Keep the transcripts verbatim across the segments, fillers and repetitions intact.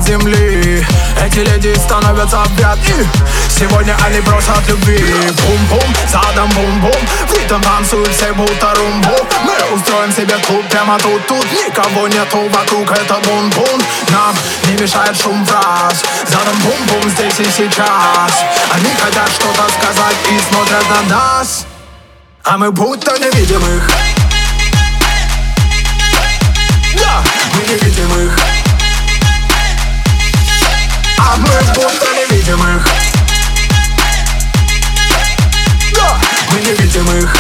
земли. Эти леди становятся в ряд, и сегодня они просят любви. Бум-бум, задом бум-бум, в ритм танцуют все будто румбу. Мы устроим себе клуб прямо тут, тут никого нету вокруг, это бун-бун. Нам не мешает шум фраз, задом бум-бум здесь и сейчас. Они хотят что-то сказать и смотрят на нас, а мы будто не видим их. Да, мы не видим их. А мы будто не видим их. Да, мы не видим их.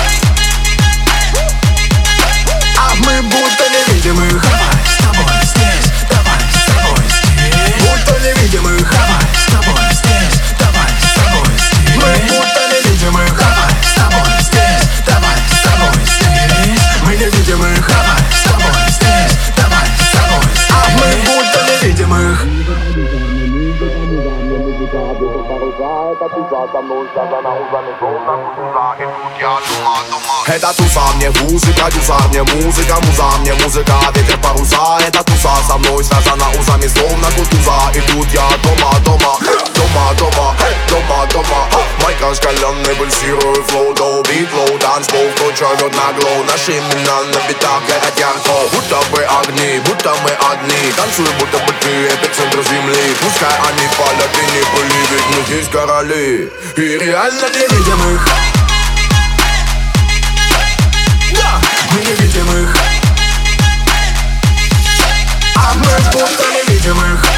А мы будто не видим их. Давай с тобой здесь, давай с тобой здесь. Будто не видим их. Давай с тобой здесь, давай с тобой здесь. Мы будто не видим их. Давай с тобой здесь, давай с тобой здесь. Мы не видим их. Давай с тобой здесь, давай с тобой здесь. А мы будто не видим их. Это туса, мне музыка, дюса, мне музыка, муза, мне музыка, ветер паруса. Это туса со мной связана узами, словно кутуза. И тут я дома, дома, дома, дома, дома, дома. Майк раскаленный, пульсирую флоу, долбит лоу. Танцпол, кто живет нагло, наши имена на битах горят ярко. Будто бы огни, будто мы одни. Танцуем, будто бы ты эпицентр земли. Пускай они палят и не пыли, ведь мы здесь короли. И реально не видим их. Да, мы не видим их. А мы будто не видим их.